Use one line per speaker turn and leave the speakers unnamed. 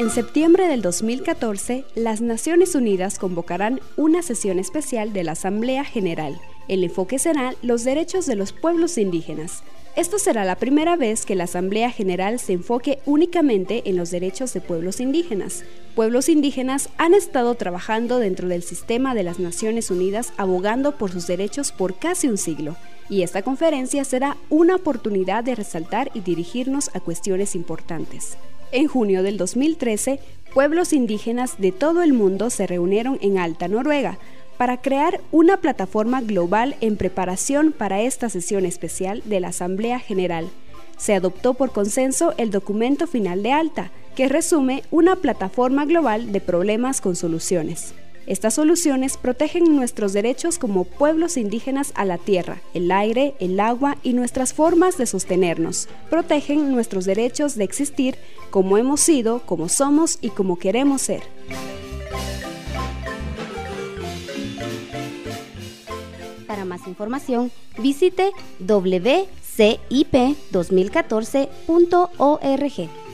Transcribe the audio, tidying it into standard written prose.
En septiembre del 2014, las Naciones Unidas convocarán una sesión especial de la Asamblea General. El enfoque será los derechos de los pueblos indígenas. Esto será la primera vez que la Asamblea General se enfoque únicamente en los derechos de pueblos indígenas. Pueblos indígenas han estado trabajando dentro del sistema de las Naciones Unidas abogando por sus derechos por casi un siglo, y esta conferencia será una oportunidad de resaltar y dirigirnos a cuestiones importantes. En junio del 2013, pueblos indígenas de todo el mundo se reunieron en Alta, Noruega, para crear una plataforma global en preparación para esta sesión especial de la Asamblea General. Se adoptó por consenso el documento final de Alta, que resume una plataforma global de problemas con soluciones. Estas soluciones protegen nuestros derechos como pueblos indígenas a la tierra, el aire, el agua y nuestras formas de sostenernos. Protegen nuestros derechos de existir como hemos sido, como somos y como queremos ser.
Para más información, visite wcip2014.org.